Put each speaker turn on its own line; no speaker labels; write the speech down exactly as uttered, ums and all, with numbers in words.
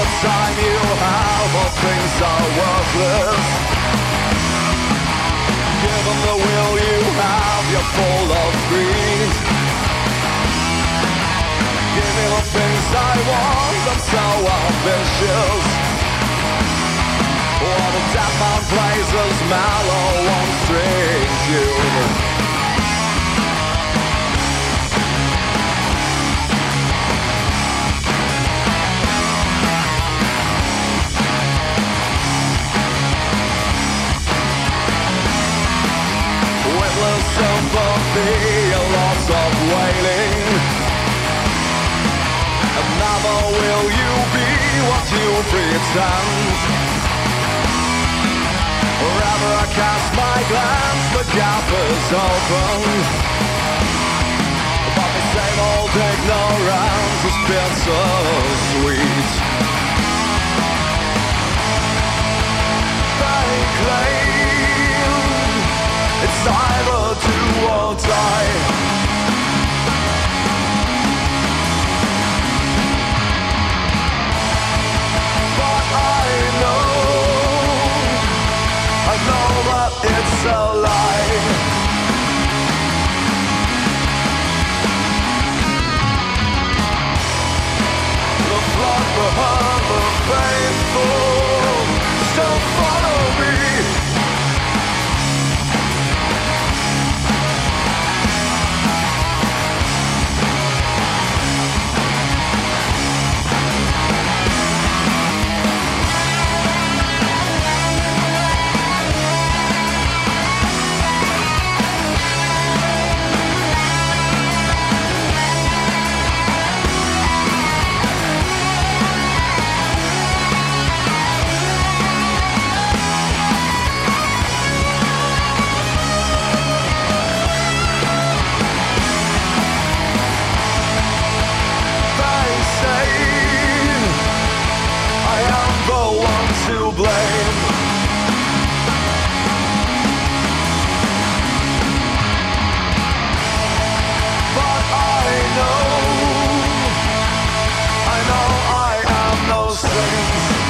the time you have, all things are worthless. Given the will you have, you're full of greed. Give me the things I want, I'm so ambitious. What a dead man plays as mellow one-string tune. Sympathy, a lot of wailing. And never will you be what you pretend. Wherever I cast my glance, the gap is open. But the same old ignorance has been so sweet. They claim it's either do or die. But I know, I know that it's a lie. The flock behind the faithful still follow me. To blame. But I know, I know I am no saint.